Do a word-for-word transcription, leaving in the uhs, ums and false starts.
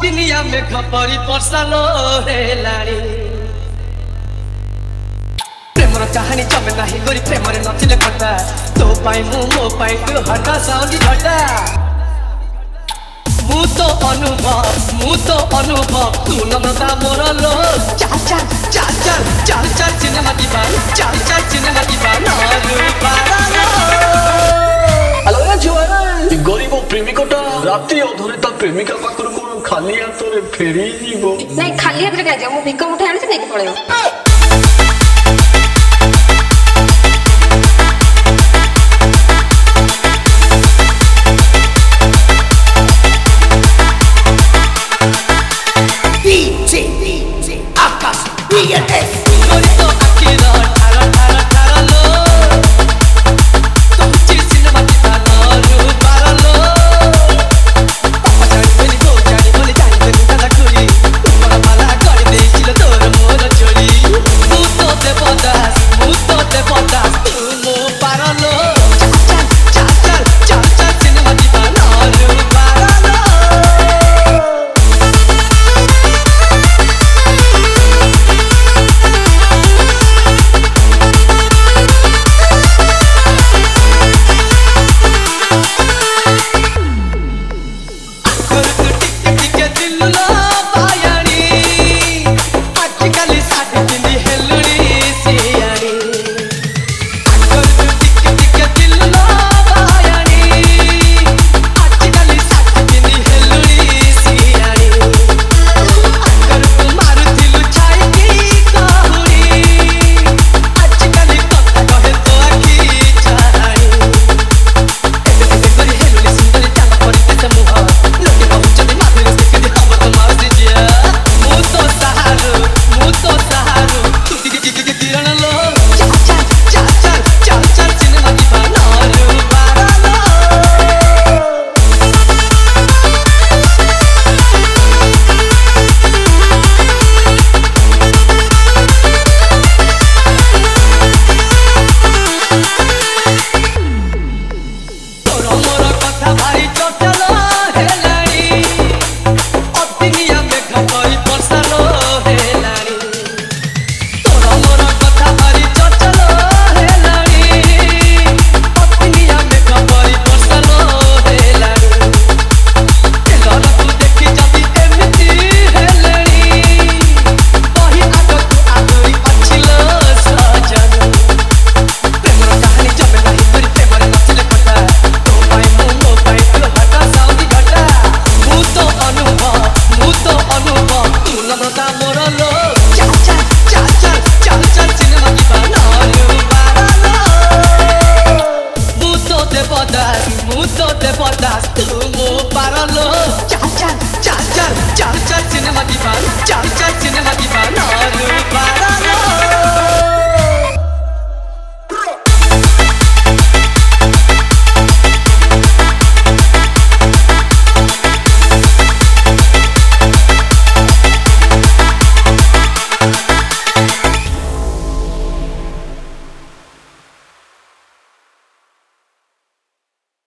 दुनिया में खपरी परसालो रे लाड़ी प्रेमर कहानी जमे नाही गोरी प्रेमरे नथिले खटा तो पाई मु मो पाई तू हटा साउंड घटा मु तो अनुभव मु तो अनुभव तू ननदा मोर लो चाल चाल चाल चाल चाल चाल सिनेमा दीवार चाल चाल सिनेमा दीवार नरु पारा हेलो या जुआरा ई गरीब प्रेमिकटा राती अधरे ता प्रेमिका पाखरु कोन खाली हाथ रे फेरी जीवो नहीं खाली हाथ रे का जा मु भिक मुठा आनी से नेक पळेयो